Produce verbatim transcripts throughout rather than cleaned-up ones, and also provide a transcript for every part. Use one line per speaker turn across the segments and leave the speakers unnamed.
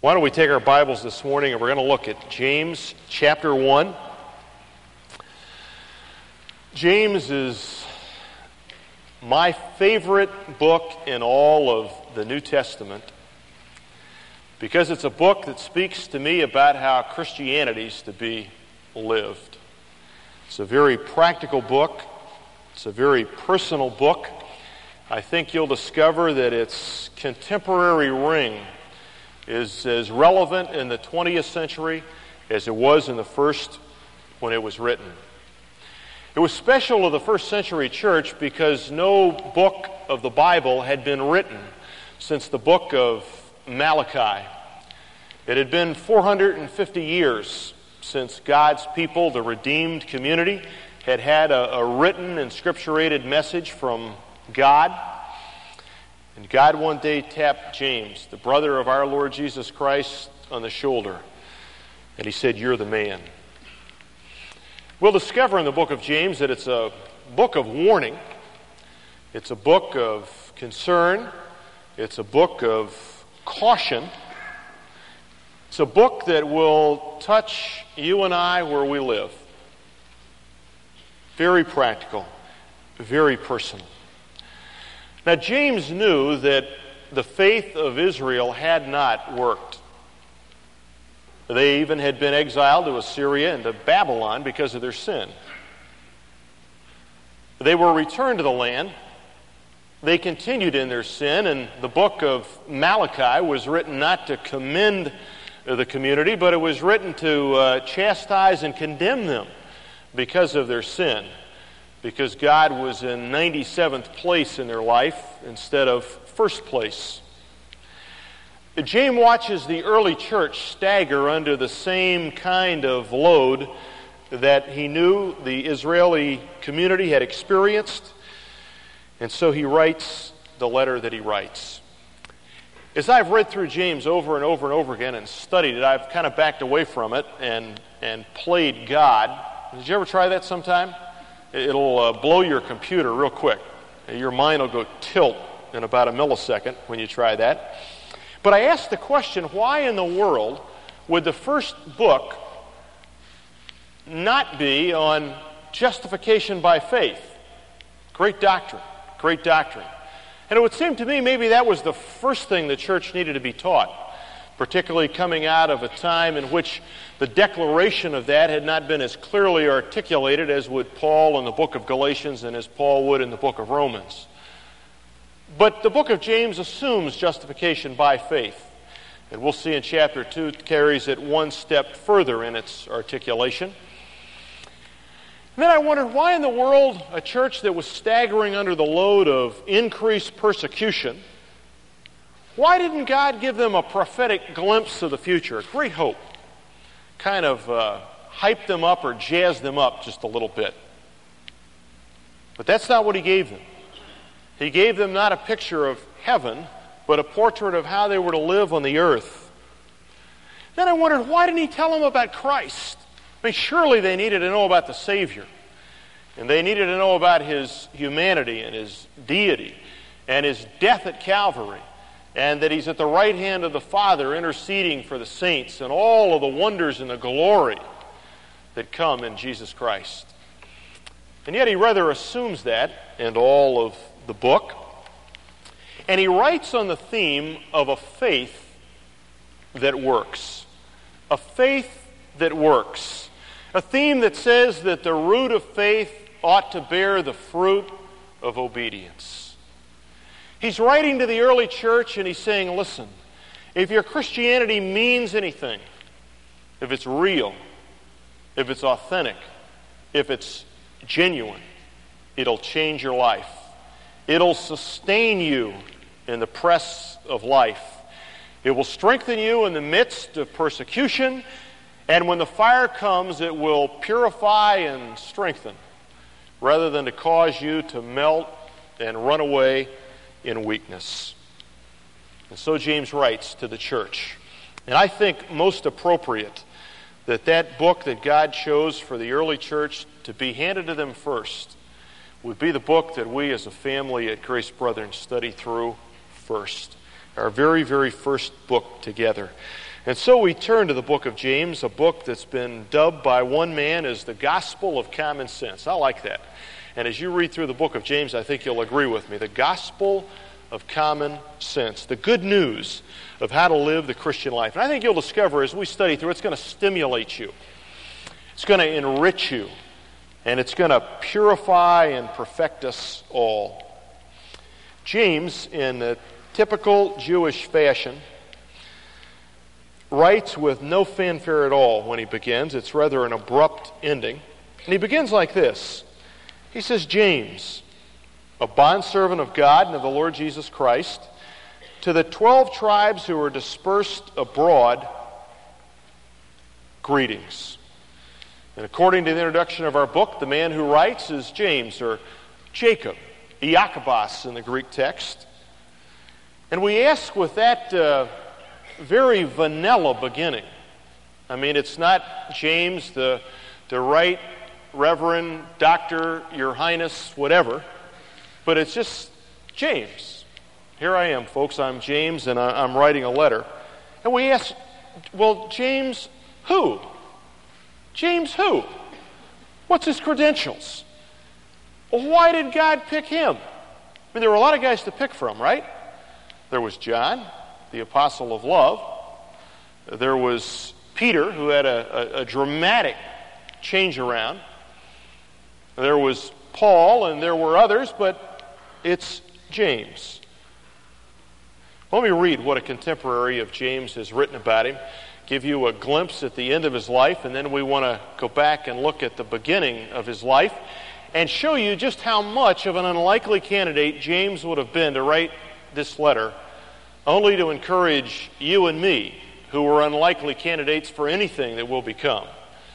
Why don't we take our Bibles this morning and we're going to look at James chapter one. James is my favorite book in all of the New Testament because it's a book that speaks to me about how Christianity is to be lived. It's a very practical book. It's a very personal book. I think you'll discover that its contemporary ring is as relevant in the twentieth century as it was in the first when it was written. It was special to the first century church because no book of the Bible had been written since the book of Malachi. It had been four hundred fifty years since God's people, the redeemed community, had had a, a written and scripturated message from God. And God one day tapped James, the brother of our Lord Jesus Christ, on the shoulder. And he said, "You're the man." We'll discover in the book of James that it's a book of warning. It's a book of concern. It's a book of caution. It's a book that will touch you and I where we live. Very practical, very personal. Now, James knew that the faith of Israel had not worked. They even had been exiled to Assyria and to Babylon because of their sin. They were returned to the land. They continued in their sin, and the book of Malachi was written not to commend the community, but it was written to uh, chastise and condemn them because of their sin. Because God was in ninety-seventh place in their life instead of first place. James watches the early church stagger under the same kind of load that he knew the Israeli community had experienced, and so he writes the letter that he writes. As I've read through James over and over and over again and studied it, I've kind of backed away from it and, and played God. Did you ever try that sometime? It'll uh, blow your computer real quick. Your mind will go tilt in about a millisecond when you try that. But I asked the question, why in the world would the first book not be on justification by faith? Great doctrine, great doctrine. And it would seem to me maybe that was the first thing the church needed to be taught, particularly coming out of a time in which the declaration of that had not been as clearly articulated as would Paul in the book of Galatians and as Paul would in the book of Romans. But the book of James assumes justification by faith. And we'll see in chapter two it carries it one step further in its articulation. And then I wondered, why in the world a church that was staggering under the load of increased persecution, why didn't God give them a prophetic glimpse of the future, a great hope? Kind of uh, hype them up or jazz them up just a little bit. But that's not what he gave them. He gave them not a picture of heaven, but a portrait of how they were to live on the earth. Then I wondered, why didn't he tell them about Christ? I mean, surely they needed to know about the Savior. And they needed to know about his humanity and his deity and his death at Calvary. And that he's at the right hand of the Father interceding for the saints and all of the wonders and the glory that come in Jesus Christ. And yet he rather assumes that in all of the book. And he writes on the theme of a faith that works. A faith that works. A theme that says that the root of faith ought to bear the fruit of obedience. He's writing to the early church and he's saying, listen, if your Christianity means anything, if it's real, if it's authentic, if it's genuine, it'll change your life. It'll sustain you in the press of life. It will strengthen you in the midst of persecution, and when the fire comes, it will purify and strengthen, rather than to cause you to melt and run away in weakness. And so James writes to the church. And I think most appropriate that that book that God chose for the early church to be handed to them first would be the book that we as a family at Grace Brethren study through first. Our very, very first book together. And so we turn to the book of James, a book that's been dubbed by one man as the gospel of common sense. I like that. And as you read through the book of James, I think you'll agree with me. The gospel of common sense. The good news of how to live the Christian life. And I think you'll discover as we study through, it's going to stimulate you. It's going to enrich you. And it's going to purify and perfect us all. James, in a typical Jewish fashion, writes with no fanfare at all when he begins. It's rather an abrupt ending. And he begins like this. He says, James, a bondservant of God and of the Lord Jesus Christ, to the twelve tribes who are dispersed abroad, greetings. And according to the introduction of our book, the man who writes is James, or Jacob, Iakobos in the Greek text. And we ask with that uh, very vanilla beginning. I mean, it's not James, the, the right Reverend, Doctor, Your Highness, whatever, but it's just James. Here I am, folks. I'm James, and I, I'm writing a letter. And we ask, well, James who? James who? What's his credentials? Well, why did God pick him? I mean, there were a lot of guys to pick from, right? There was John, the apostle of love. There was Peter, who had a, a, a dramatic change around. There was Paul, and there were others, but it's James. Let me read what a contemporary of James has written about him, give you a glimpse at the end of his life, and then we want to go back and look at the beginning of his life and show you just how much of an unlikely candidate James would have been to write this letter, only to encourage you and me, who were unlikely candidates for anything that will become,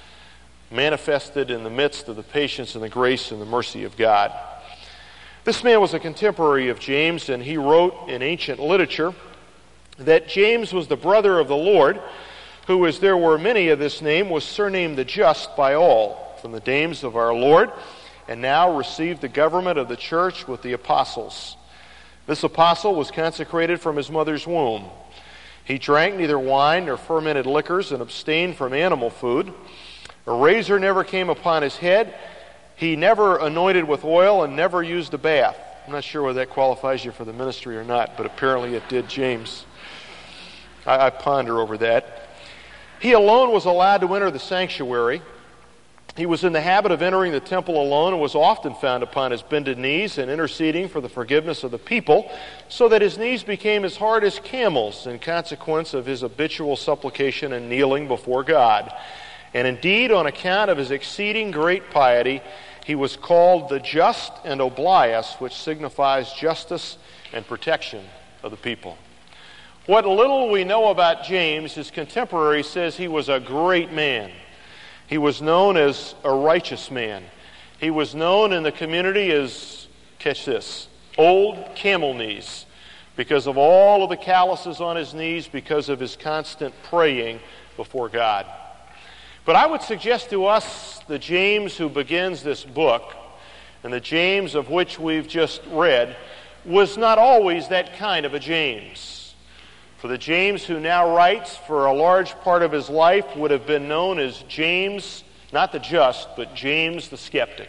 manifested in the midst of the patience and the grace and the mercy of God. This man was a contemporary of James, and he wrote in ancient literature that James was the brother of the Lord, who, as there were many of this name, was surnamed the Just by all, from the dames of our Lord, and now received the government of the church with the apostles. This apostle was consecrated from his mother's womb. He drank neither wine nor fermented liquors and abstained from animal food. A razor never came upon his head. He never anointed with oil and never used a bath. I'm not sure whether that qualifies you for the ministry or not, but apparently it did James. I, I ponder over that. He alone was allowed to enter the sanctuary. He was in the habit of entering the temple alone and was often found upon his bended knees and interceding for the forgiveness of the people, so that his knees became as hard as camels in consequence of his habitual supplication and kneeling before God. And indeed, on account of his exceeding great piety, he was called the Just and Oblias, which signifies justice and protection of the people. What little we know about James, his contemporary says he was a great man. He was known as a righteous man. He was known in the community as, catch this, old camel knees, because of all of the calluses on his knees, because of his constant praying before God. But I would suggest to us the James who begins this book, and the James of which we've just read, was not always that kind of a James. For the James who now writes for a large part of his life would have been known as James, not the just, but James the skeptic.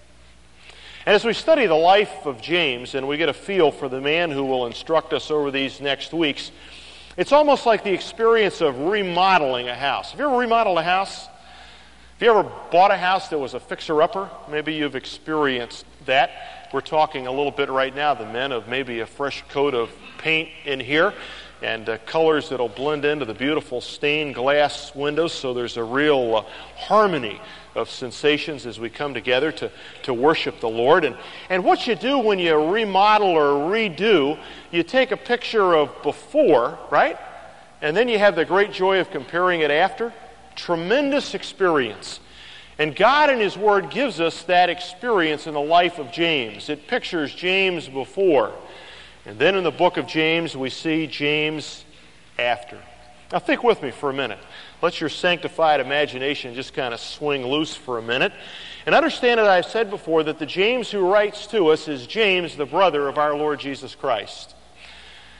And as we study the life of James and we get a feel for the man who will instruct us over these next weeks, it's almost like the experience of remodeling a house. Have you ever remodeled a house? Have you ever bought a house that was a fixer-upper? Maybe you've experienced that. We're talking a little bit right now, the men, of maybe a fresh coat of paint in here, and uh, colors that'll blend into the beautiful stained glass windows, so there's a real uh, harmony of sensations as we come together to, to worship the Lord. And, and what you do when you remodel or redo, you take a picture of before, right? And then you have the great joy of comparing it after. Tremendous experience. And God in His Word gives us that experience in the life of James. It pictures James before. And then in the book of James, we see James after. Now think with me for a minute. Let your sanctified imagination just kind of swing loose for a minute. And understand that I've said before that the James who writes to us is James, the brother of our Lord Jesus Christ.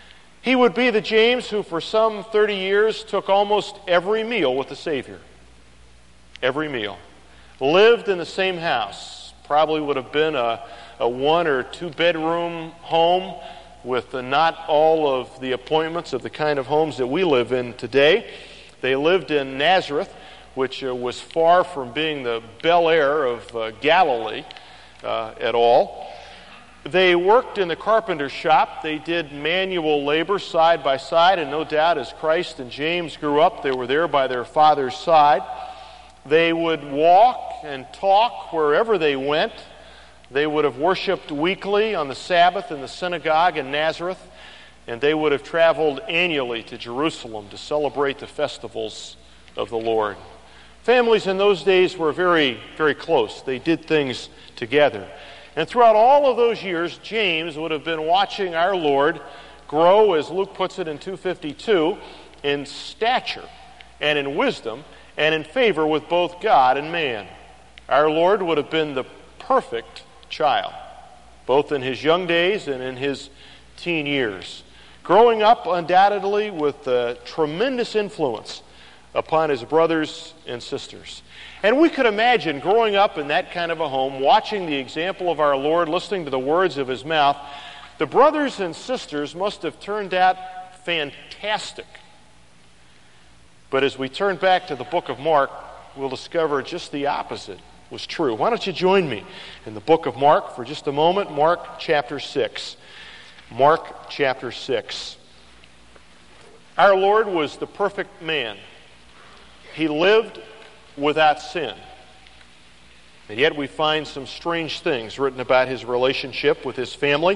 He would be the James who for some thirty years took almost every meal with the Savior. Every meal. Lived in the same house. Probably would have been a, a one or two bedroom home with not all of the appointments of the kind of homes that we live in today. They lived in Nazareth, which uh, was far from being the Bel Air of uh, Galilee uh, at all. They worked in the carpenter's shop. They did manual labor side by side, and no doubt as Christ and James grew up, they were there by their father's side. They would walk and talk wherever they went. They would have worshiped weekly on the Sabbath in the synagogue in Nazareth, and they would have traveled annually to Jerusalem to celebrate the festivals of the Lord. Families in those days were very, very close. They did things together. And throughout all of those years, James would have been watching our Lord grow, as Luke puts it in two fifty-two, in stature and in wisdom and in favor with both God and man. Our Lord would have been the perfect child, both in his young days and in his teen years, growing up undoubtedly with a tremendous influence upon his brothers and sisters. And we could imagine growing up in that kind of a home, watching the example of our Lord, listening to the words of his mouth. The brothers and sisters must have turned out fantastic. But as we turn back to the book of Mark, we'll discover just the opposite was true. Why don't you join me in the book of Mark for just a moment? Mark chapter six. Mark chapter six. Our Lord was the perfect man. He lived without sin. And yet we find some strange things written about his relationship with his family.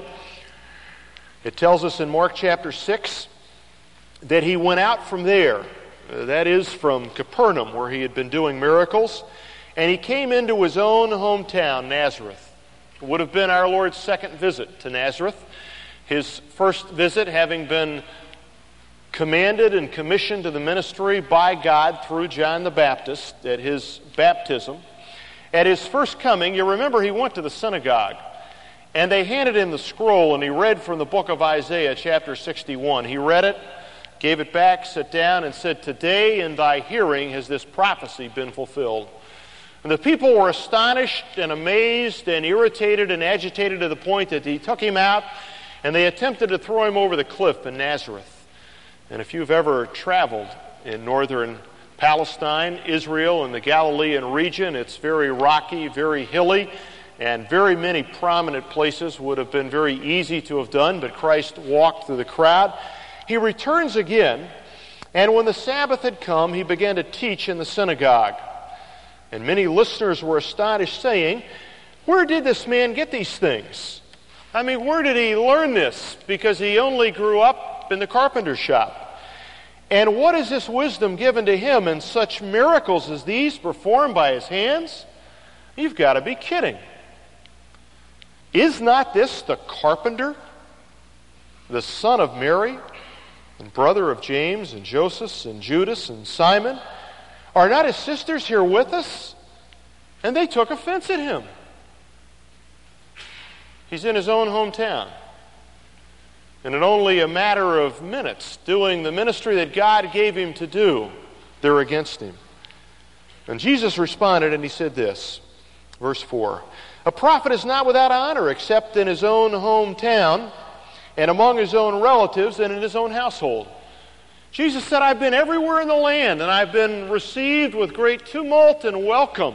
It tells us in Mark chapter six that he went out from there, that is from Capernaum, where he had been doing miracles, and he came into his own hometown, Nazareth. It would have been our Lord's second visit to Nazareth. His first visit having been commanded and commissioned to the ministry by God through John the Baptist at his baptism. At his first coming, you remember he went to the synagogue, and they handed him the scroll, and he read from the book of Isaiah, chapter sixty-one. He read it, gave it back, sat down, and said, "Today in thy hearing has this prophecy been fulfilled." And the people were astonished and amazed and irritated and agitated to the point that he took him out, and they attempted to throw him over the cliff in Nazareth. And if you've ever traveled in northern Palestine, Israel, and the Galilean region, it's very rocky, very hilly, and very many prominent places would have been very easy to have done, but Christ walked through the crowd. He returns again, and when the Sabbath had come, he began to teach in the synagogue. And many listeners were astonished, saying, "Where did this man get these things? I mean, where did he learn this? Because he only grew up in the carpenter's shop. And what is this wisdom given to him, and such miracles as these performed by his hands? You've got to be kidding. Is not this the carpenter, the son of Mary, and brother of James and Joseph and Judas and Simon? Are not his sisters here with us?" And they took offense at him. He's in his own hometown. And in only a matter of minutes, doing the ministry that God gave him to do, they're against him. And Jesus responded, and he said this, verse four, "A prophet is not without honor except in his own hometown and among his own relatives and in his own household." Jesus said, "I've been everywhere in the land, and I've been received with great tumult and welcome,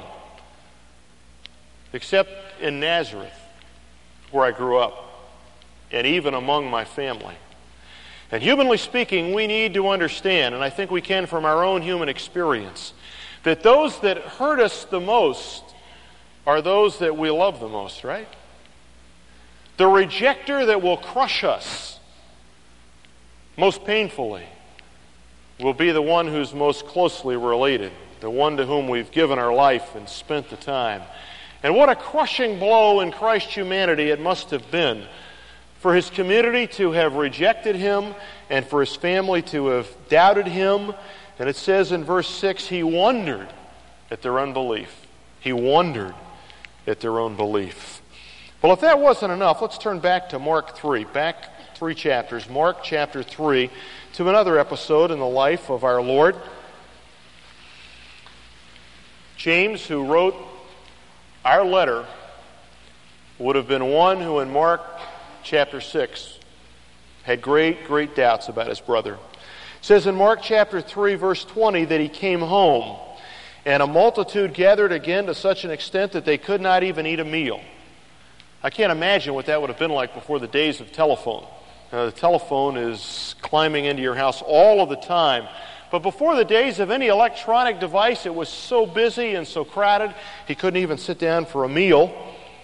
except in Nazareth, where I grew up, and even among my family." And humanly speaking, we need to understand, and I think we can from our own human experience, that those that hurt us the most are those that we love the most, right? The rejecter that will crush us most painfully will be the one who's most closely related, the one to whom we've given our life and spent the time. And what a crushing blow in Christ's humanity it must have been for his community to have rejected him and for his family to have doubted him. And it says in verse six, he wondered at their unbelief. He wondered at their own belief. Well, if that wasn't enough, let's turn back to Mark three, back three chapters, Mark chapter three, to another episode in the life of our Lord. James, who wrote our letter, would have been one who in Mark chapter six had great, great doubts about his brother. It says in Mark chapter three, verse twenty, that he came home, and a multitude gathered again to such an extent that they could not even eat a meal. I can't imagine what that would have been like before the days of telephone. Uh, the telephone is climbing into your house all of the time. But before the days of any electronic device, it was so busy and so crowded, he couldn't even sit down for a meal.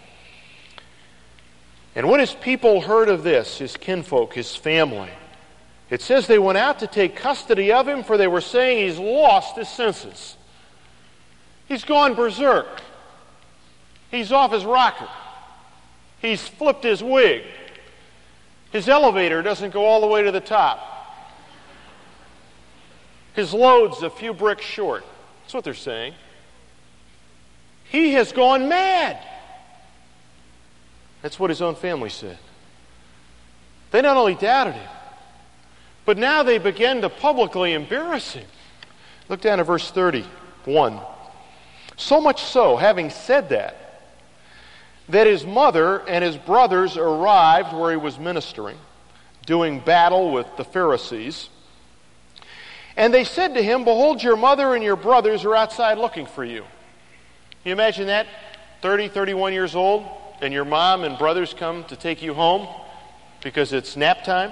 And when his people heard of this, his kinfolk, his family, it says they went out to take custody of him, for they were saying he's lost his senses. He's gone berserk. He's off his rocker. He's flipped his wig. His elevator doesn't go all the way to the top. His load's a few bricks short. That's what they're saying. He has gone mad. That's what his own family said. They not only doubted him, but now they began to publicly embarrass him. Look down at verse thirty-one. So much so, having said that, that his mother and his brothers arrived where he was ministering, doing battle with the Pharisees. And they said to him, "Behold, your mother and your brothers are outside looking for you." Can you imagine that? thirty, thirty-one years old, and your mom and brothers come to take you home because it's nap time?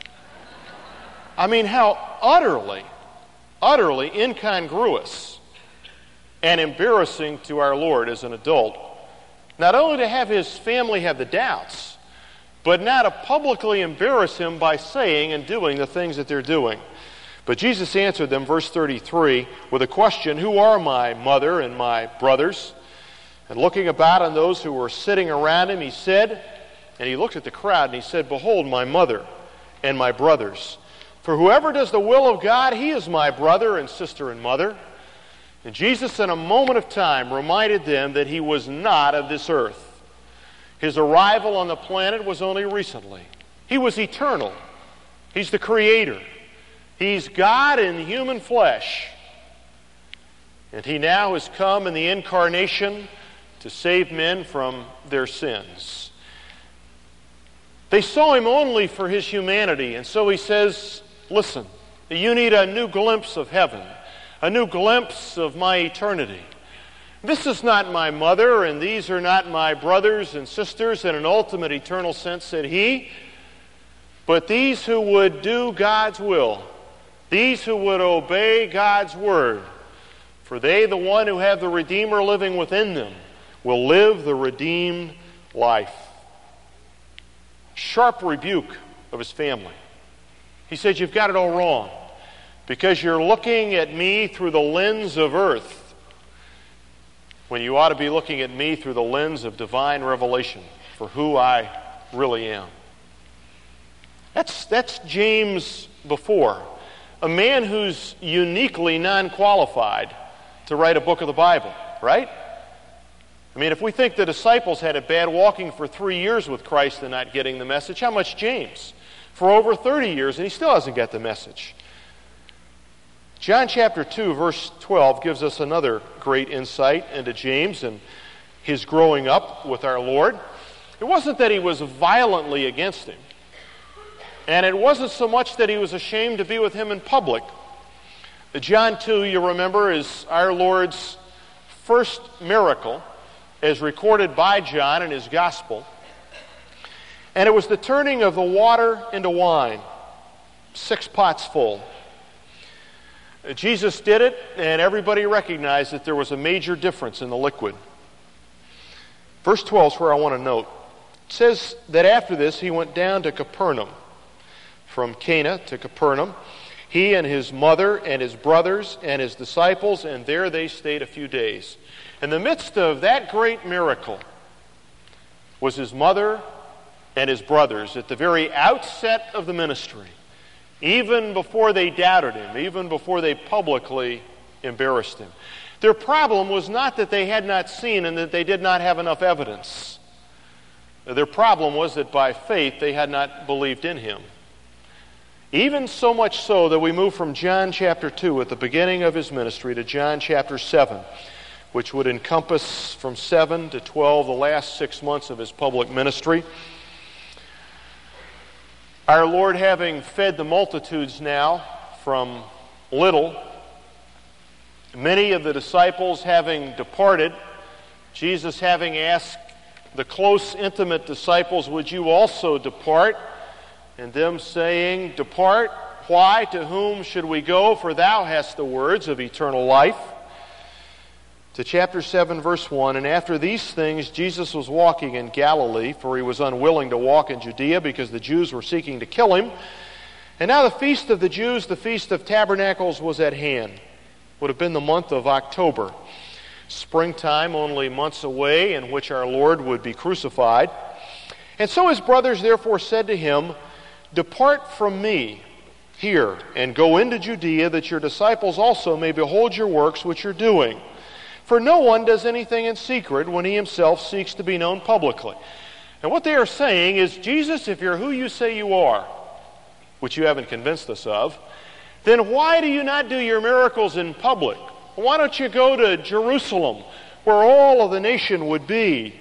I mean, how utterly, utterly incongruous and embarrassing to our Lord as an adult. Not only to have his family have the doubts, but now to publicly embarrass him by saying and doing the things that they're doing. But Jesus answered them, verse thirty-three, with a question, "Who are my mother and my brothers?" And looking about on those who were sitting around him, he said, and he looked at the crowd, and he said, "Behold, my mother and my brothers. For whoever does the will of God, he is my brother and sister and mother." And Jesus, in a moment of time, reminded them that he was not of this earth. His arrival on the planet was only recently. He was eternal. He's the Creator. He's God in human flesh. And he now has come in the incarnation to save men from their sins. They saw him only for his humanity, and so he says, "Listen, you need a new glimpse of heaven, a new glimpse of my eternity. This is not my mother, and these are not my brothers and sisters in an ultimate eternal sense," said he, "but these who would do God's will, these who would obey God's word. For they, the one who have the Redeemer living within them, will live the redeemed life." Sharp rebuke of his family. He said, "You've got it all wrong, because you're looking at me through the lens of earth, when you ought to be looking at me through the lens of divine revelation for who I really am." That's, that's James before. A man who's uniquely non-qualified to write a book of the Bible, right? I mean, if we think the disciples had it bad walking for three years with Christ and not getting the message, how much James? For over thirty years, and he still hasn't got the message. John chapter two, verse twelve gives us another great insight into James and his growing up with our Lord. It wasn't that he was violently against him, and it wasn't so much that he was ashamed to be with him in public. John two, you remember, is our Lord's first miracle as recorded by John in his gospel. And it was the turning of the water into wine, six pots full. Jesus did it, and everybody recognized that there was a major difference in the liquid. Verse twelve is where I want to note. It says that after this he went down to Capernaum, from Cana to Capernaum, he and his mother and his brothers and his disciples, and there they stayed a few days. In the midst of that great miracle was his mother and his brothers at the very outset of the ministry, even before they doubted him, even before they publicly embarrassed him. Their problem was not that they had not seen and that they did not have enough evidence. Their problem was that by faith they had not believed in him. Even so much so that we move from John chapter two at the beginning of his ministry to John chapter seven, which would encompass from seven to twelve the last six months of his public ministry. Our Lord, having fed the multitudes now from little, many of the disciples having departed, Jesus having asked the close, intimate disciples, would you also depart? And them saying, depart. Why? To whom should we go? For thou hast the words of eternal life. To chapter seven, verse one, and after these things Jesus was walking in Galilee, for he was unwilling to walk in Judea because the Jews were seeking to kill him. And now the feast of the Jews, the Feast of Tabernacles, was at hand. Would have been the month of October. Springtime only months away, in which our Lord would be crucified. And so his brothers therefore said to him, depart from me here, and go into Judea, that your disciples also may behold your works which you're doing. For no one does anything in secret when he himself seeks to be known publicly. And what they are saying is, Jesus, if you're who you say you are, which you haven't convinced us of, then why do you not do your miracles in public? Why don't you go to Jerusalem, where all of the nation would be?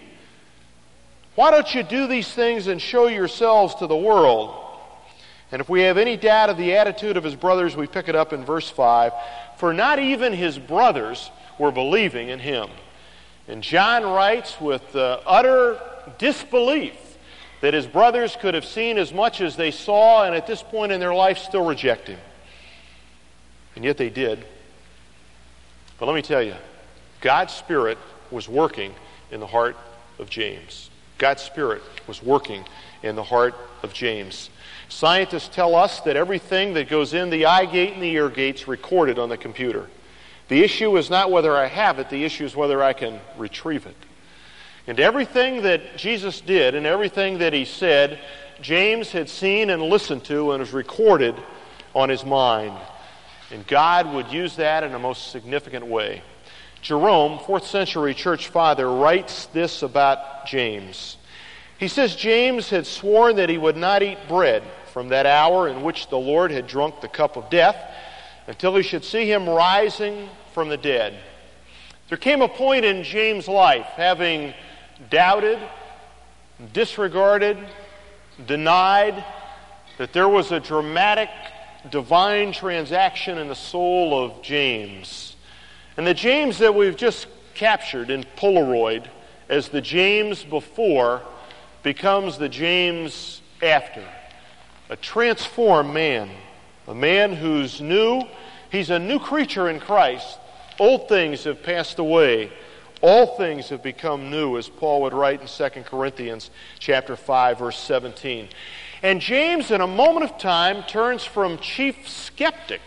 Why don't you do these things and show yourselves to the world? And if we have any doubt of the attitude of his brothers, we pick it up in verse five. For not even his brothers were believing in him. And John writes with uh, utter disbelief that his brothers could have seen as much as they saw, and at this point in their life still reject him. And yet they did. But let me tell you, God's Spirit was working in the heart of James. God's Spirit was working in the heart of James. Scientists tell us that everything that goes in the eye gate and the ear gate's recorded on the computer. The issue is not whether I have it, the issue is whether I can retrieve it. And everything that Jesus did and everything that he said, James had seen and listened to and was recorded on his mind. And God would use that in a most significant way. Jerome, fourth century church father, writes this about James. He says, James had sworn that he would not eat bread from that hour in which the Lord had drunk the cup of death until he should see him rising from the dead. There came a point in James' life, having doubted, disregarded, denied, that there was a dramatic divine transaction in the soul of James. And the James that we've just captured in Polaroid as the James before becomes the James after. A transformed man. A man who's new. He's a new creature in Christ. Old things have passed away. All things have become new, as Paul would write in Second Corinthians chapter five, verse seventeen. And James, in a moment of time, turns from chief skeptic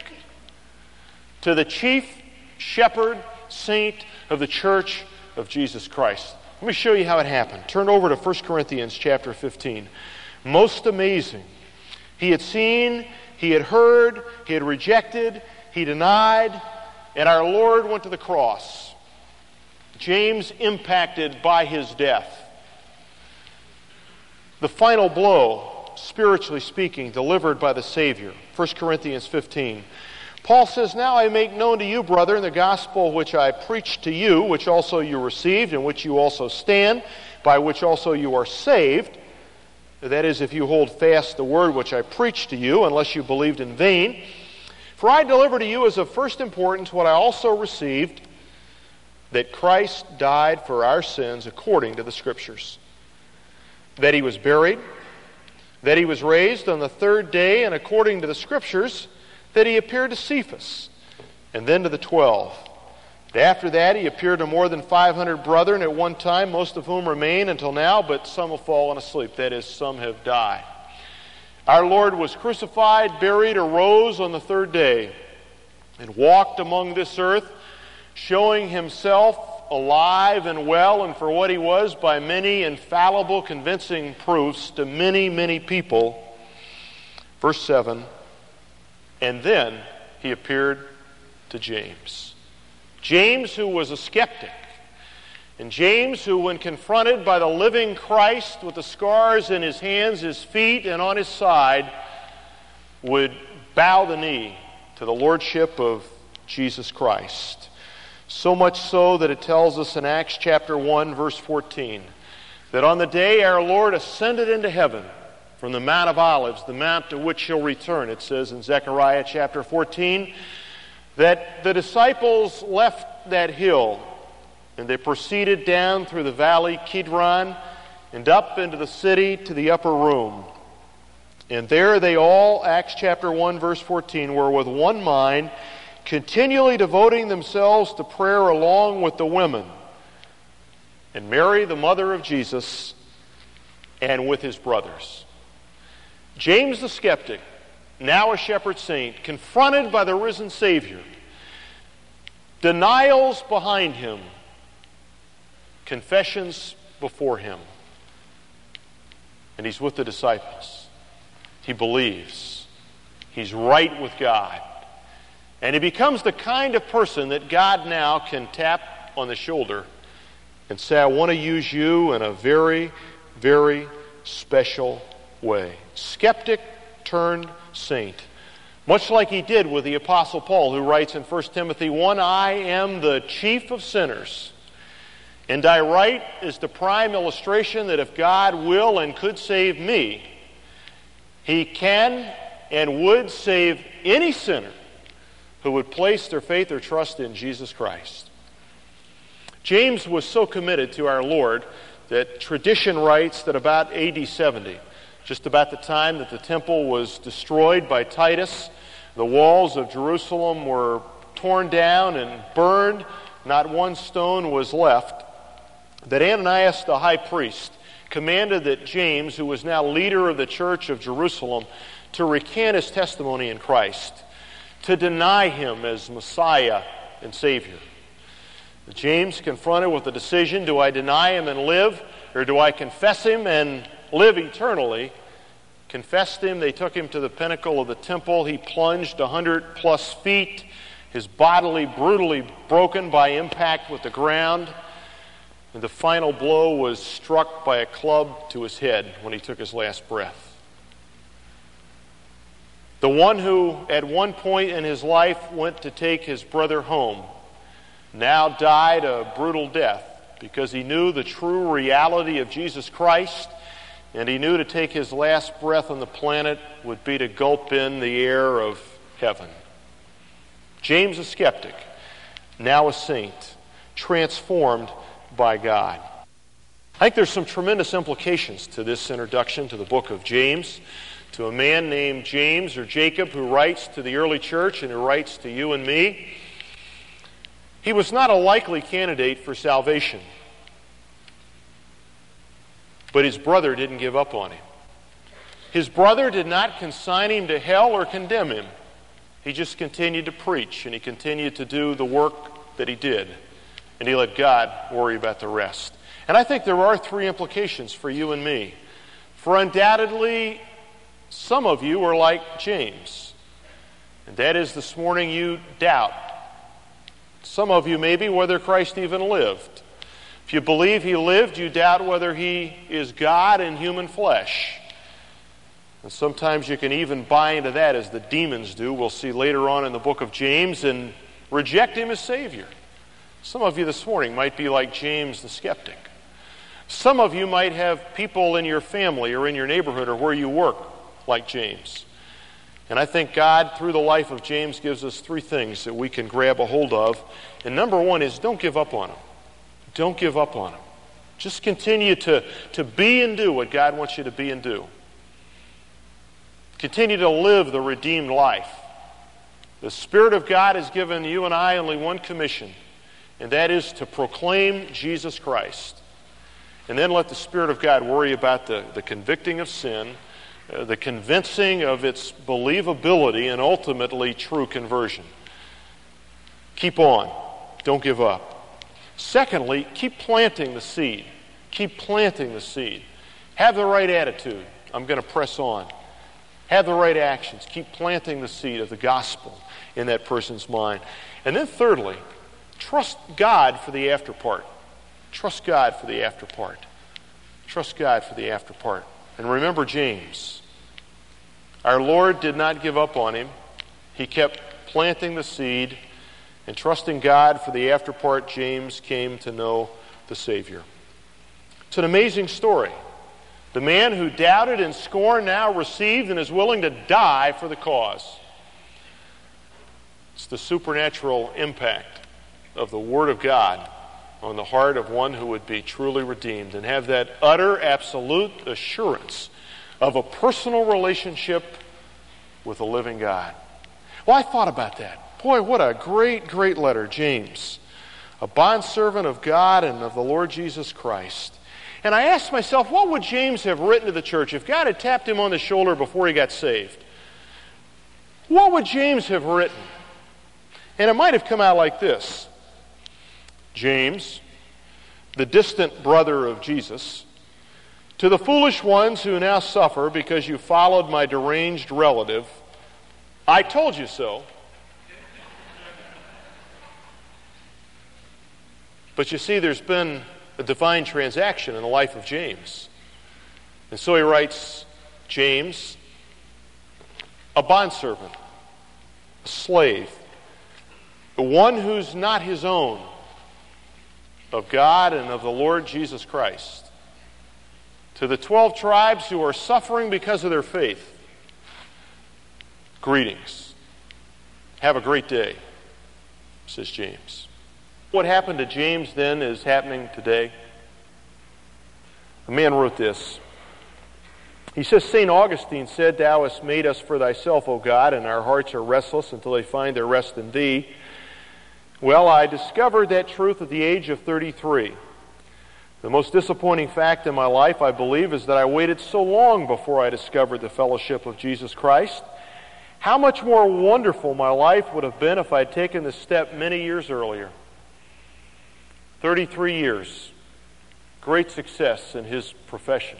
to the chief shepherd, saint of the church of Jesus Christ. Let me show you how it happened. Turn over to First Corinthians chapter fifteen. Most amazing. He had seen, he had heard, he had rejected, he denied, and our Lord went to the cross. James impacted by his death. The final blow, spiritually speaking, delivered by the Savior. First Corinthians fifteen. Paul says, now I make known to you, brethren, the gospel which I preached to you, which also you received, in which you also stand, by which also you are saved. That is, if you hold fast the word which I preached to you, unless you believed in vain. For I delivered to you as of first importance what I also received, that Christ died for our sins according to the Scriptures, that he was buried, that he was raised on the third day, and according to the Scriptures, that he appeared to Cephas, and then to the twelve. After that, he appeared to more than five hundred brethren at one time, most of whom remain until now, but some have fallen asleep. That is, some have died. Our Lord was crucified, buried, arose on the third day, and walked among this earth, showing himself alive and well, and for what he was, by many infallible, convincing proofs to many, many people. Verse seven, and then he appeared to James. James, who was a skeptic, And James, who when confronted by the living Christ with the scars in his hands, his feet, and on his side, would bow the knee to the lordship of Jesus Christ. So much so that it tells us in Acts chapter one, verse fourteen, that on the day our Lord ascended into heaven from the Mount of Olives, the mount to which he'll return, it says in Zechariah chapter fourteen, that the disciples left that hill and they proceeded down through the valley Kidron and up into the city to the upper room. And there they all, Acts chapter one, verse fourteen, were with one mind, continually devoting themselves to prayer along with the women, and Mary, the mother of Jesus, and with his brothers. James the skeptic, now a shepherd saint, confronted by the risen Savior, denials behind him, confessions before him. And he's with the disciples. He believes. He's right with God. And he becomes the kind of person that God now can tap on the shoulder and say, I want to use you in a very, very special way. Skeptic turned saint. Much like he did with the Apostle Paul, who writes in First Timothy one, I am the chief of sinners. And I write as the prime illustration that if God will and could save me, he can and would save any sinner who would place their faith or trust in Jesus Christ. James was so committed to our Lord that tradition writes that about A D seventy, just about the time that the temple was destroyed by Titus, the walls of Jerusalem were torn down and burned, not one stone was left, that Ananias the high priest commanded that James, who was now leader of the church of Jerusalem, to recant his testimony in Christ, to deny him as Messiah and Savior. James, confronted with the decision, do I deny him and live, or do I confess him and live eternally? Confessed him. They took him to the pinnacle of the temple. He plunged a hundred plus feet, his bodily brutally broken by impact with the ground. And the final blow was struck by a club to his head when he took his last breath. The one who at one point in his life went to take his brother home now died a brutal death because he knew the true reality of Jesus Christ, and he knew to take his last breath on the planet would be to gulp in the air of heaven. James a skeptic, now a saint, transformed by God. I think there's some tremendous implications to this introduction to the book of James, to a man named James or Jacob who writes to the early church and who writes to you and me. He was not a likely candidate for salvation, but his brother didn't give up on him. His brother did not consign him to hell or condemn him. He just continued to preach, and he continued to do the work that he did, and he let God worry about the rest. And I think there are three implications for you and me. For undoubtedly, some of you are like James, and that is this morning you doubt. Some of you maybe whether Christ even lived. If you believe he lived, you doubt whether he is God in human flesh. And sometimes you can even buy into that as the demons do. We'll see later on in the book of James, and reject him as Savior. Some of you this morning might be like James the skeptic. Some of you might have people in your family or in your neighborhood or where you work like James. And I think God, through the life of James, gives us three things that we can grab a hold of. And number one is don't give up on him. Don't give up on him. Just continue to, to be and do what God wants you to be and do. Continue to live the redeemed life. The Spirit of God has given you and I only one commission, and that is to proclaim Jesus Christ. And then let the Spirit of God worry about the, the convicting of sin, uh, the convincing of its believability, and ultimately true conversion. Keep on. Don't give up. Secondly, keep planting the seed. Keep planting the seed. Have the right attitude. I'm going to press on. Have the right actions. Keep planting the seed of the gospel in that person's mind. And then thirdly, trust God for the after part. Trust God for the after part. Trust God for the after part. And remember James. Our Lord did not give up on him. He kept planting the seed, and trusting God for the after part, James came to know the Savior. It's an amazing story. The man who doubted and scorned now received and is willing to die for the cause. It's the supernatural impact of the Word of God on the heart of one who would be truly redeemed and have that utter, absolute assurance of a personal relationship with the living God. Well, I thought about that. Boy, what a great, great letter, James. A bondservant of God and of the Lord Jesus Christ. And I asked myself, what would James have written to the church if God had tapped him on the shoulder before he got saved? What would James have written? And it might have come out like this. James, the distant brother of Jesus, to the foolish ones who now suffer because you followed my deranged relative, I told you so. But you see, there's been a divine transaction in the life of James. And so he writes, James, a bondservant, a slave, the one who's not his own, of God and of the Lord Jesus Christ. To the twelve tribes who are suffering because of their faith, greetings. Have a great day, says James. What happened to James then is happening today. A man wrote this. He says, Saint Augustine said, Thou hast made us for thyself, O God, and our hearts are restless until they find their rest in thee. Well, I discovered that truth at the age of thirty-three. The most disappointing fact in my life, I believe, is that I waited so long before I discovered the fellowship of Jesus Christ. How much more wonderful my life would have been if I had taken this step many years earlier. thirty-three years. Great success in his profession.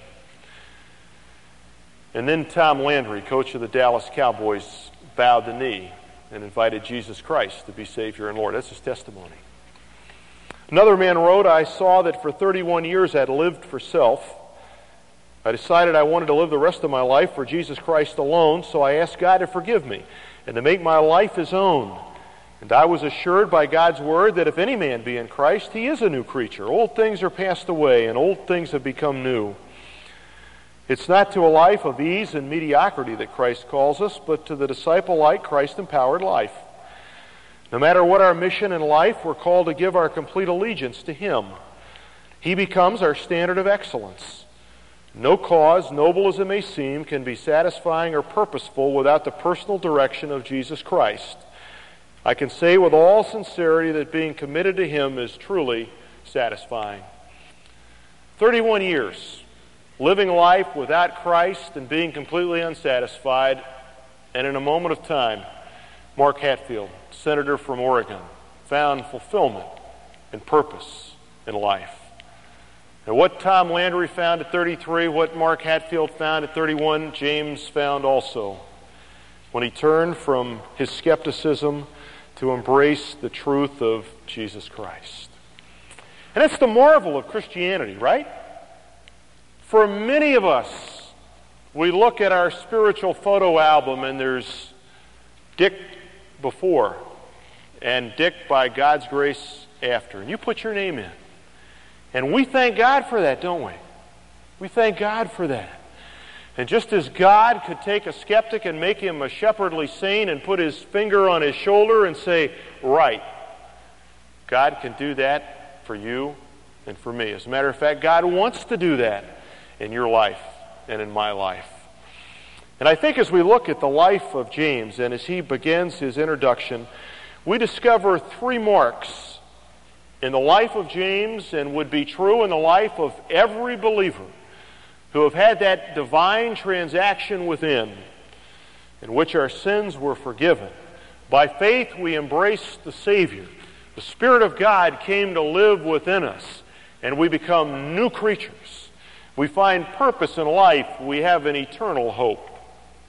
And then Tom Landry, coach of the Dallas Cowboys, bowed the knee and invited Jesus Christ to be Savior and Lord. That's his testimony. Another man wrote, I saw that for thirty-one years I had lived for self. I decided I wanted to live the rest of my life for Jesus Christ alone, so I asked God to forgive me and to make my life his own. And I was assured by God's word that if any man be in Christ, he is a new creature. Old things are passed away, and old things have become new. It's not to a life of ease and mediocrity that Christ calls us, but to the disciple-like, Christ-empowered life. No matter what our mission in life, we're called to give our complete allegiance to him. He becomes our standard of excellence. No cause, noble as it may seem, can be satisfying or purposeful without the personal direction of Jesus Christ. I can say with all sincerity that being committed to him is truly satisfying. thirty-one years. Living life without Christ and being completely unsatisfied, and in a moment of time, Mark Hatfield, senator from Oregon, found fulfillment and purpose in life. And what Tom Landry found at thirty-three, what Mark Hatfield found at thirty-one, James found also when he turned from his skepticism to embrace the truth of Jesus Christ. And that's the marvel of Christianity, right? For many of us, we look at our spiritual photo album and there's Dick before and Dick, by God's grace, after. And you put your name in. And we thank God for that, don't we? We thank God for that. And just as God could take a skeptic and make him a shepherdly saint and put his finger on his shoulder and say, right, God can do that for you and for me. As a matter of fact, God wants to do that in your life and in my life. And I think as we look at the life of James and as he begins his introduction, we discover three marks in the life of James and would be true in the life of every believer who have had that divine transaction within in which our sins were forgiven. By faith we embrace the Savior. The Spirit of God came to live within us and we become new creatures. We find purpose in life. We have an eternal hope.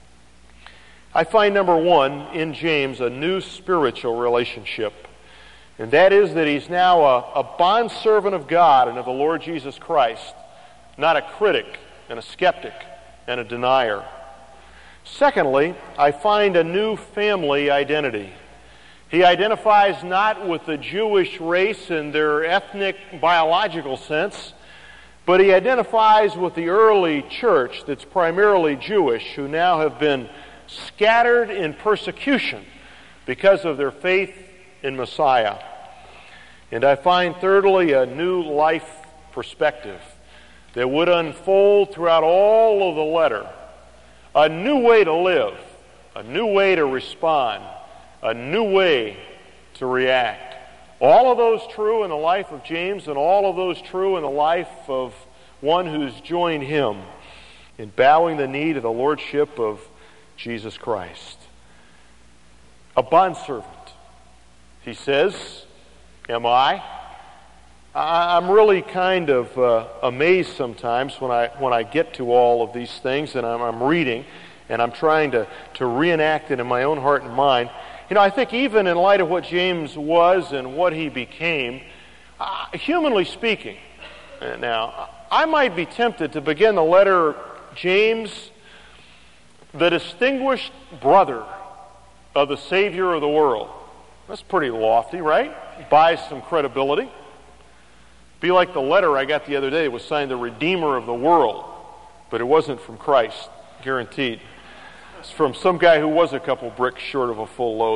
I find, number one, in James, a new spiritual relationship. And that is that he's now a, a bondservant of God and of the Lord Jesus Christ, not a critic and a skeptic and a denier. Secondly, I find a new family identity. He identifies not with the Jewish race in their ethnic, biological sense, but he identifies with the early church that's primarily Jewish, who now have been scattered in persecution because of their faith in Messiah. And I find, thirdly, a new life perspective that would unfold throughout all of the letter. A new way to live, a new way to respond, a new way to react. All of those true in the life of James, and all of those true in the life of one who's joined him in bowing the knee to the lordship of Jesus Christ. A bondservant, he says, am I? I'm really kind of uh, amazed sometimes when I when I get to all of these things and I'm, I'm reading and I'm trying to, to reenact it in my own heart and mind. You know, I think even in light of what James was and what he became, uh, humanly speaking, uh, now, I might be tempted to begin the letter, James, the distinguished brother of the Savior of the world. That's pretty lofty, right? Buys some credibility. Be like the letter I got the other day. It was signed the Redeemer of the world, but it wasn't from Christ, guaranteed. It's from some guy who was a couple bricks short of a full load.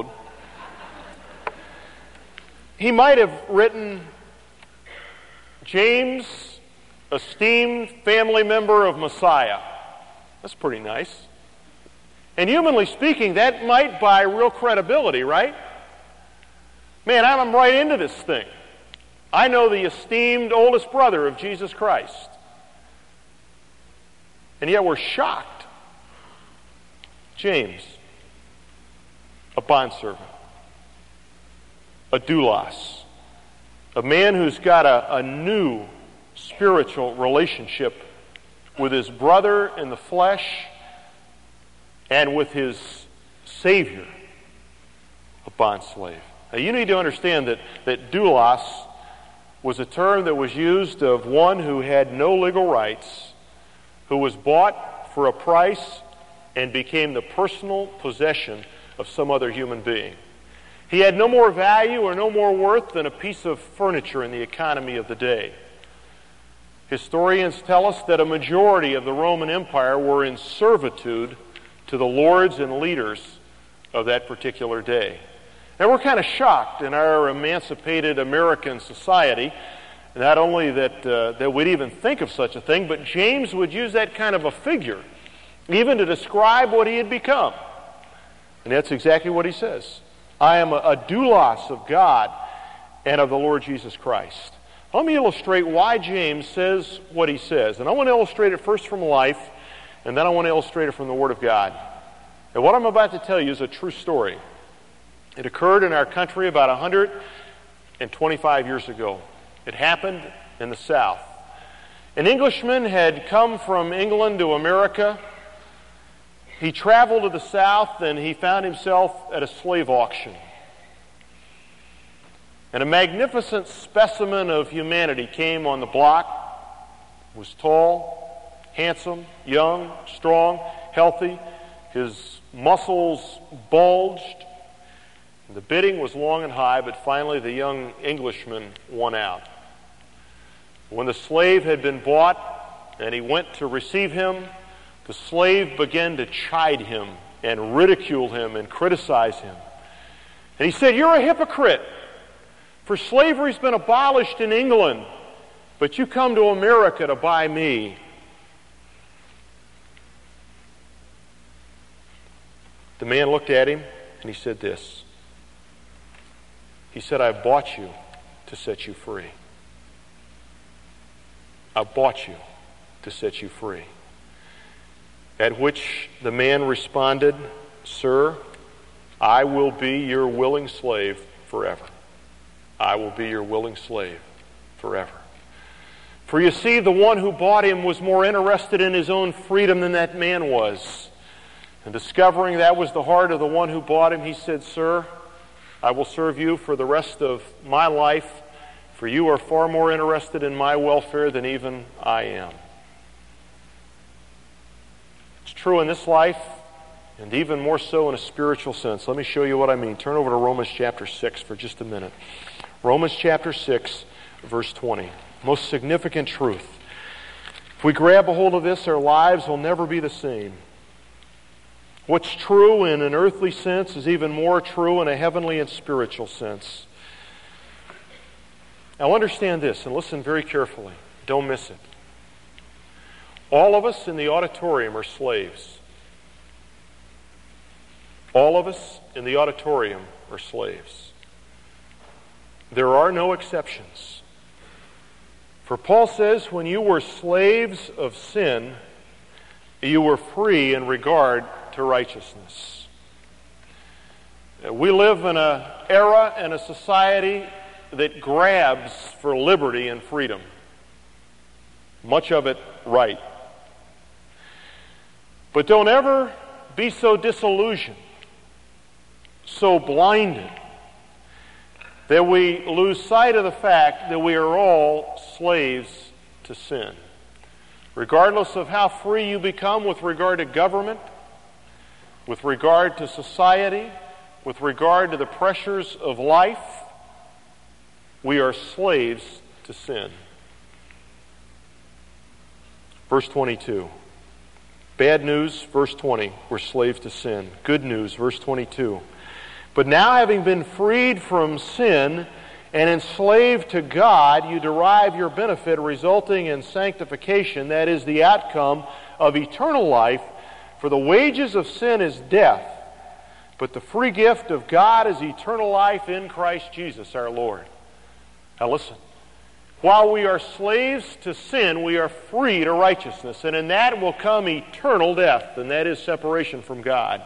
He might have written, James, esteemed family member of Messiah. That's pretty nice. And humanly speaking, that might buy real credibility, right? Man, I'm right into this thing. I know the esteemed oldest brother of Jesus Christ. And yet we're shocked. James, a bondservant, a doulos, a man who's got a, a new spiritual relationship with his brother in the flesh and with his Savior, a bondslave. Now you need to understand that, that doulos was a term that was used of one who had no legal rights, who was bought for a price and became the personal possession of some other human being. He had no more value or no more worth than a piece of furniture in the economy of the day. Historians tell us that a majority of the Roman Empire were in servitude to the lords and leaders of that particular day. And we're kind of shocked in our emancipated American society, not only that, uh, that we'd even think of such a thing, but James would use that kind of a figure even to describe what he had become. And that's exactly what he says. I am a, a doulos of God and of the Lord Jesus Christ. Let me illustrate why James says what he says. And I want to illustrate it first from life, and then I want to illustrate it from the Word of God. And what I'm about to tell you is a true story. It occurred in our country about one hundred twenty-five years ago. It happened in the South. An Englishman had come from England to America. He traveled to the South and he found himself at a slave auction. And a magnificent specimen of humanity came on the block. Was tall, handsome, young, strong, healthy. His muscles bulged. The bidding was long and high, but finally the young Englishman won out. When the slave had been bought and he went to receive him, the slave began to chide him and ridicule him and criticize him. And he said, "You're a hypocrite, for slavery's been abolished in England, but you come to America to buy me." The man looked at him and he said this. He said, "I bought you to set you free. I bought you to set you free." At which the man responded, "Sir, I will be your willing slave forever. I will be your willing slave forever." For you see, the one who bought him was more interested in his own freedom than that man was. And discovering that was the heart of the one who bought him, he said, "Sir, I will serve you for the rest of my life, for you are far more interested in my welfare than even I am. It's true in this life, and even more so in a spiritual sense. Let me show you what I mean. Turn over to Romans chapter six for just a minute. Romans chapter six, verse twenty. Most significant truth. If we grab a hold of this, our lives will never be the same. What's true in an earthly sense is even more true in a heavenly and spiritual sense. Now understand this, and listen very carefully. Don't miss it. All of us in the auditorium are slaves. All of us in the auditorium are slaves. There are no exceptions. For Paul says, when you were slaves of sin, you were free in regard to righteousness. We live in an era and a society that grabs for liberty and freedom. Much of it right. But don't ever be so disillusioned, so blinded, that we lose sight of the fact that we are all slaves to sin. Regardless of how free you become with regard to government, with regard to society, with regard to the pressures of life, we are slaves to sin. Verse twenty-two. Bad news, verse twenty, we're slaves to sin. Good news, verse twenty-two. But now, having been freed from sin and enslaved to God, you derive your benefit resulting in sanctification, that is, the outcome of eternal life. For the wages of sin is death, but the free gift of God is eternal life in Christ Jesus our Lord. Now listen. While we are slaves to sin, we are free to righteousness, and in that will come eternal death, and that is separation from God.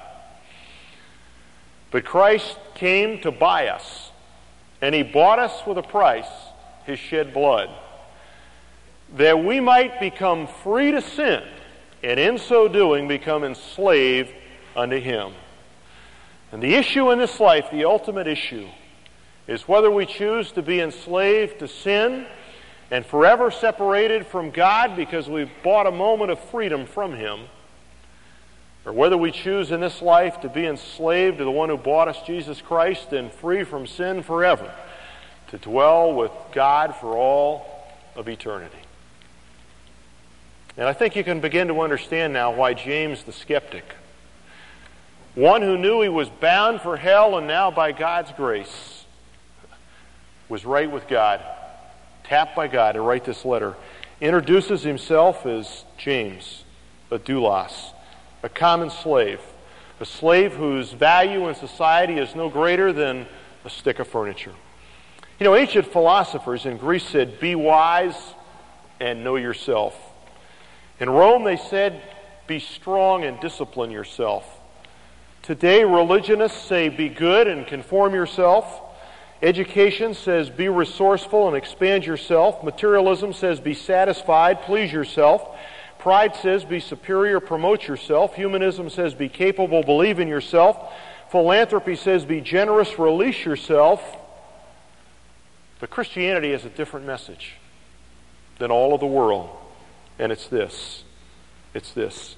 But Christ came to buy us, and He bought us with a price, His shed blood, that we might become free to sin, and in so doing become enslaved unto Him. And the issue in this life, the ultimate issue, is whether we choose to be enslaved to sin and forever separated from God because we've bought a moment of freedom from Him, or whether we choose in this life to be enslaved to the one who bought us, Jesus Christ, and free from sin forever, to dwell with God for all of eternity. And I think you can begin to understand now why James the skeptic, one who knew he was bound for hell and now by God's grace was right with God, tapped by God to write this letter, introduces himself as James, a doulos, a common slave, a slave whose value in society is no greater than a stick of furniture. You know, ancient philosophers in Greece said, be wise and know yourself. In Rome they said, be strong and discipline yourself. Today religionists say, be good and conform yourself. Education says, be resourceful and expand yourself. Materialism says, be satisfied, please yourself. Pride says, be superior, promote yourself. Humanism says, be capable, believe in yourself. Philanthropy says, be generous, release yourself. But Christianity has a different message than all of the world. And it's this. It's this.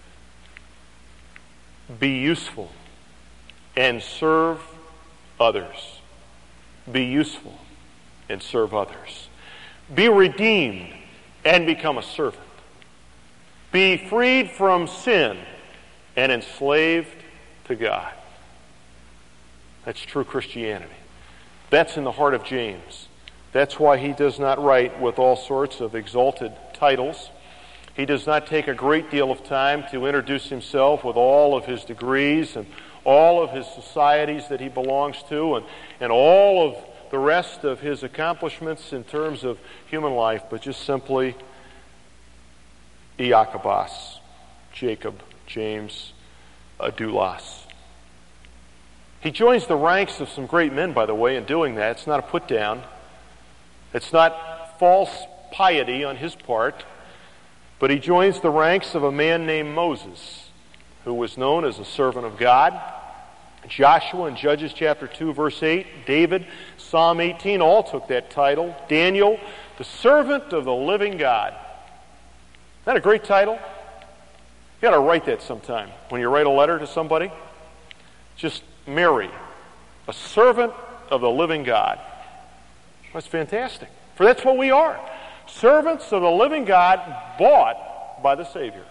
Be useful and serve others. Be useful and serve others. Be redeemed and become a servant. Be freed from sin and enslaved to God. That's true Christianity. That's in the heart of James. That's why he does not write with all sorts of exalted titles. He does not take a great deal of time to introduce himself with all of his degrees and all of his societies that he belongs to and, and all of the rest of his accomplishments in terms of human life, but just simply Iacobos, Jacob, James, a doulos. He joins the ranks of some great men, by the way, in doing that. It's not a put down. It's not false piety on his part, but he joins the ranks of a man named Moses, who was known as a servant of God, Joshua in Judges chapter two, verse eight. David, Psalm eighteen, all took that title. Daniel, the servant of the living God. Isn't that a great title? You got to write that sometime. When you write a letter to somebody, just Mary, a servant of the living God. That's fantastic. For that's what we are. Servants of the living God, bought by the Savior.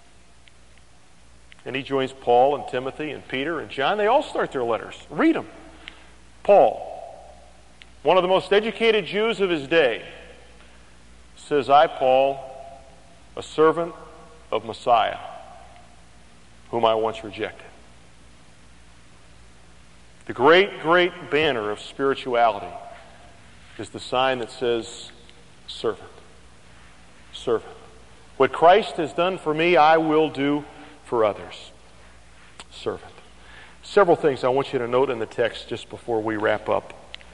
And he joins Paul and Timothy and Peter and John. They all start their letters. Read them. Paul, one of the most educated Jews of his day, says, I, Paul, a servant of Messiah, whom I once rejected. The great, great banner of spirituality is the sign that says, servant. Servant. What Christ has done for me, I will do for others. Servant. Several things I want you to note in the text just before we wrap up.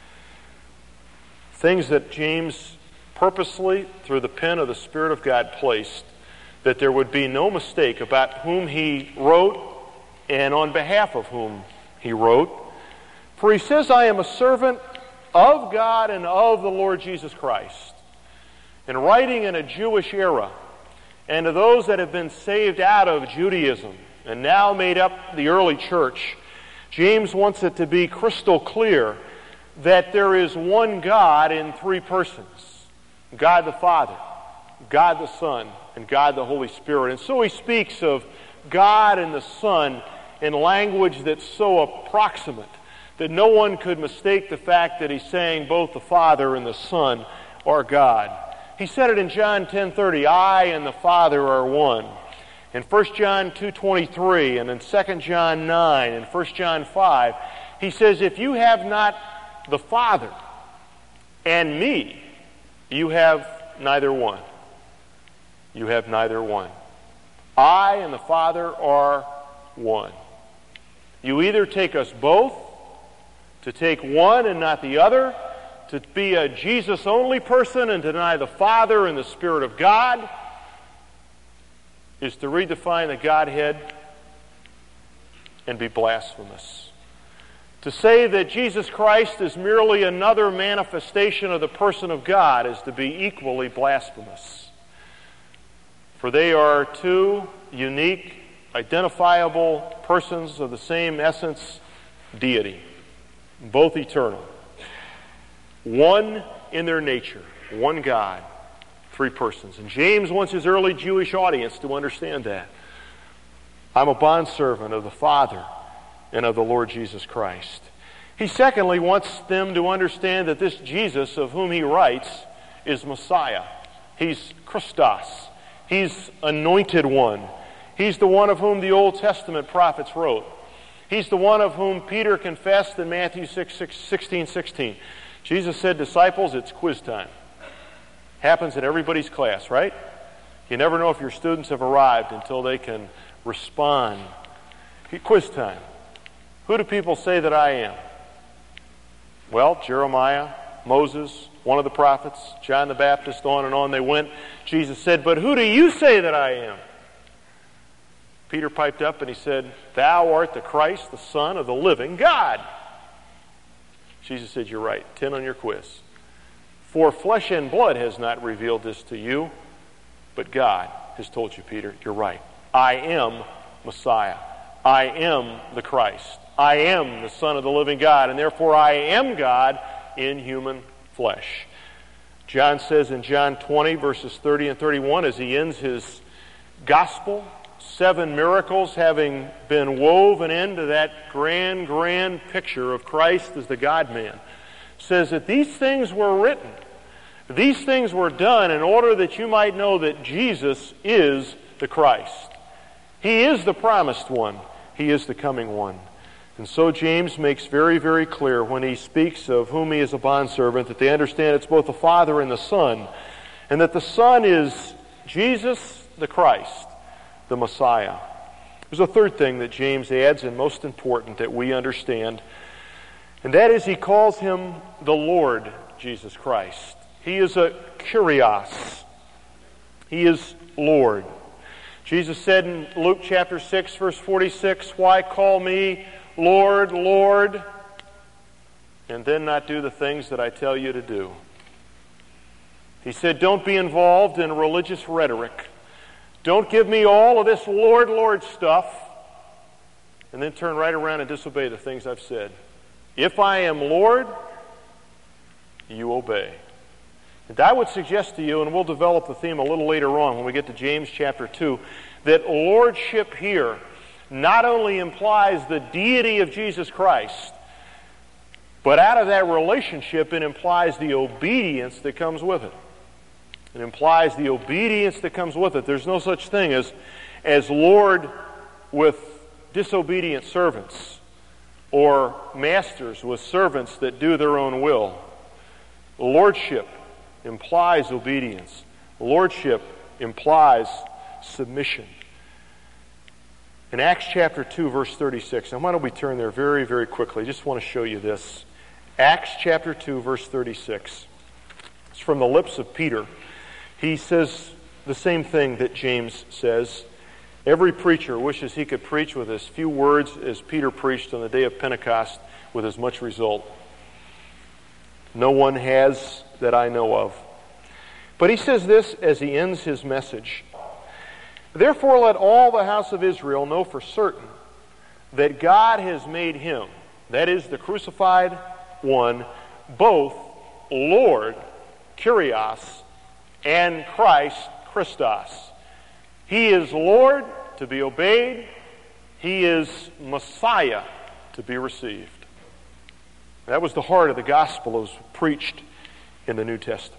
Things that James purposely, through the pen of the Spirit of God, placed, that there would be no mistake about whom he wrote and on behalf of whom he wrote. For he says, I am a servant of God and of the Lord Jesus Christ. And writing in a Jewish era, and to those that have been saved out of Judaism and now made up the early church, James wants it to be crystal clear that there is one God in three persons. God the Father, God the Son, and God the Holy Spirit. And so he speaks of God and the Son in language that's so approximate that no one could mistake the fact that he's saying both the Father and the Son are God. He said it in John ten thirty, I and the Father are one. In First John two twenty-three, and in Second John nine, and First John five, he says, if you have not the Father and me, you have neither one. You have neither one. I and the Father are one. You either take us both, to take one and not the other, to be a Jesus-only person and to deny the Father and the Spirit of God, is to redefine the Godhead and be blasphemous. To say that Jesus Christ is merely another manifestation of the person of God is to be equally blasphemous. For they are two unique, identifiable persons of the same essence, deity, both eternal. One in their nature, one God, three persons. And James wants his early Jewish audience to understand that. I'm a bondservant of the Father and of the Lord Jesus Christ. He secondly wants them to understand that this Jesus of whom he writes is Messiah. He's Christos. He's anointed one. He's the one of whom the Old Testament prophets wrote. He's the one of whom Peter confessed in Matthew sixteen sixteen. Jesus said, disciples, it's quiz time. Happens in everybody's class, right? You never know if your students have arrived until they can respond. Quiz time. Who do people say that I am? Well, Jeremiah, Moses, one of the prophets, John the Baptist, on and on they went. Jesus said, but who do you say that I am? Peter piped up and he said, thou art the Christ, the Son of the living God. Jesus said, you're right. Ten on your quiz. For flesh and blood has not revealed this to you, but God has told you, Peter. You're right. I am Messiah. I am the Christ. I am the Son of the living God, and therefore I am God in human flesh. John says in John twenty, verses thirty and thirty-one, as he ends his gospel, seven miracles having been woven into that grand, grand picture of Christ as the God-man, says that these things were written, these things were done in order that you might know that Jesus is the Christ. He is the promised one. He is the coming one. And so James makes very, very clear when he speaks of whom he is a bondservant that they understand it's both the Father and the Son, and that the Son is Jesus the Christ, the Messiah. There's a third thing that James adds, and most important that we understand, and that is he calls him the Lord Jesus Christ. He is a Kyrios. He is Lord. Jesus said in Luke chapter six, verse forty-six, why call me Lord, Lord, and then not do the things that I tell you to do. He said, don't be involved in religious rhetoric. Don't give me all of this Lord, Lord stuff, and then turn right around and disobey the things I've said. If I am Lord, you obey. And I would suggest to you, and we'll develop the theme a little later on when we get to James chapter two, that lordship here not only implies the deity of Jesus Christ, but out of that relationship it implies the obedience that comes with it. It implies the obedience that comes with it. There's no such thing as, as Lord with disobedient servants, or masters with servants that do their own will. Lordship implies obedience. Lordship implies submission. In Acts chapter two, verse thirty-six, and why don't we turn there very, very quickly? I just want to show you this. Acts chapter two, verse thirty-six. It's from the lips of Peter. He says the same thing that James says. Every preacher wishes he could preach with as few words as Peter preached on the day of Pentecost with as much result. No one has that I know of. But he says this as he ends his message. Therefore let all the house of Israel know for certain that God has made him, that is the crucified one, both Lord, Kyrios, and Christ, Christos. He is Lord to be obeyed. He is Messiah to be received. That was the heart of the gospel as preached in the New Testament.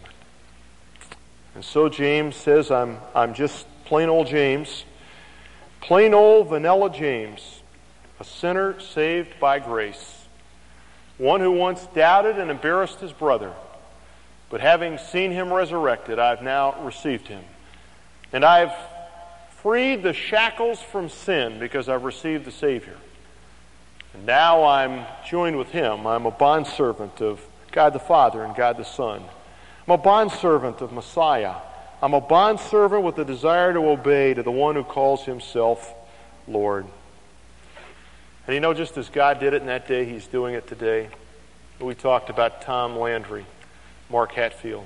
And so James says, I'm, I'm just plain old James, plain old vanilla James, a sinner saved by grace, one who once doubted and embarrassed his brother, but having seen him resurrected, I've now received him. And I've freed the shackles from sin because I've received the Savior. And now I'm joined with him. I'm a bondservant of God the Father and God the Son. I'm a bondservant of Messiah. I'm a bondservant with the desire to obey to the one who calls himself Lord. And you know, just as God did it in that day, he's doing it today. We talked about Tom Landry, Mark Hatfield.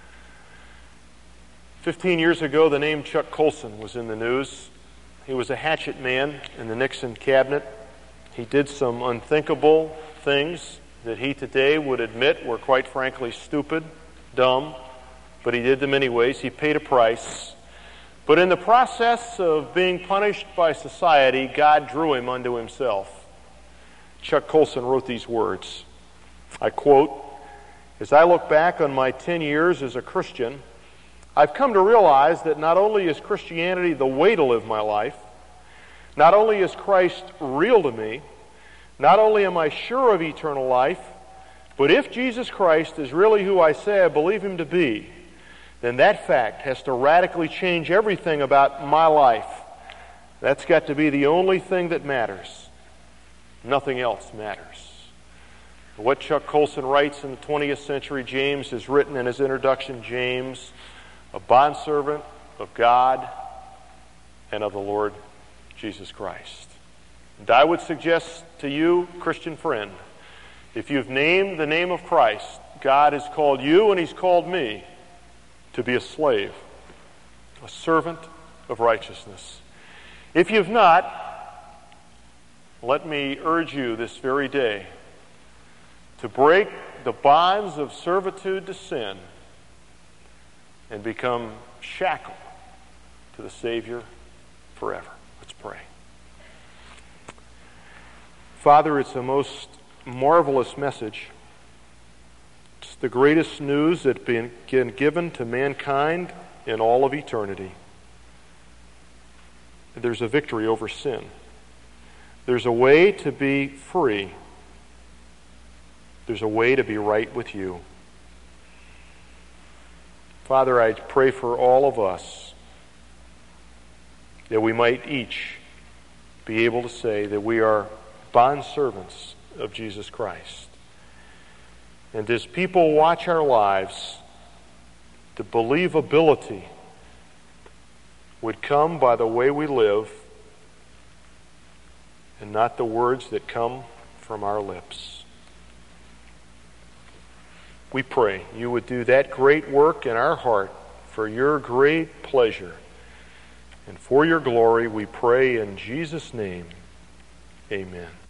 Fifteen years ago, the name Chuck Colson was in the news. He was a hatchet man in the Nixon cabinet. He did some unthinkable things that he today would admit were quite frankly stupid, dumb, but he did them anyways. He paid a price. But in the process of being punished by society, God drew him unto himself. Chuck Colson wrote these words. I quote, "As I look back on my ten years as a Christian, I've come to realize that not only is Christianity the way to live my life, not only is Christ real to me, not only am I sure of eternal life, but if Jesus Christ is really who I say I believe him to be, then that fact has to radically change everything about my life. That's got to be the only thing that matters. Nothing else matters." What Chuck Colson writes in the twentieth century, James has written in his introduction, James, a bondservant of God and of the Lord Jesus Christ. And I would suggest to you, Christian friend, if you've named the name of Christ, God has called you and he's called me to be a slave, a servant of righteousness. If you've not, let me urge you this very day to break the bonds of servitude to sin and become shackled to the Savior forever. Let's pray. Father, it's a most marvelous message. It's the greatest news that's been given to mankind in all of eternity. There's a victory over sin. There's a way to be free. There's a way to be right with you. Father, I pray for all of us that we might each be able to say that we are bondservants of Jesus Christ. And as people watch our lives, the believability would come by the way we live and not the words that come from our lips. We pray you would do that great work in our heart for your great pleasure. And for your glory, we pray in Jesus' name. Amen.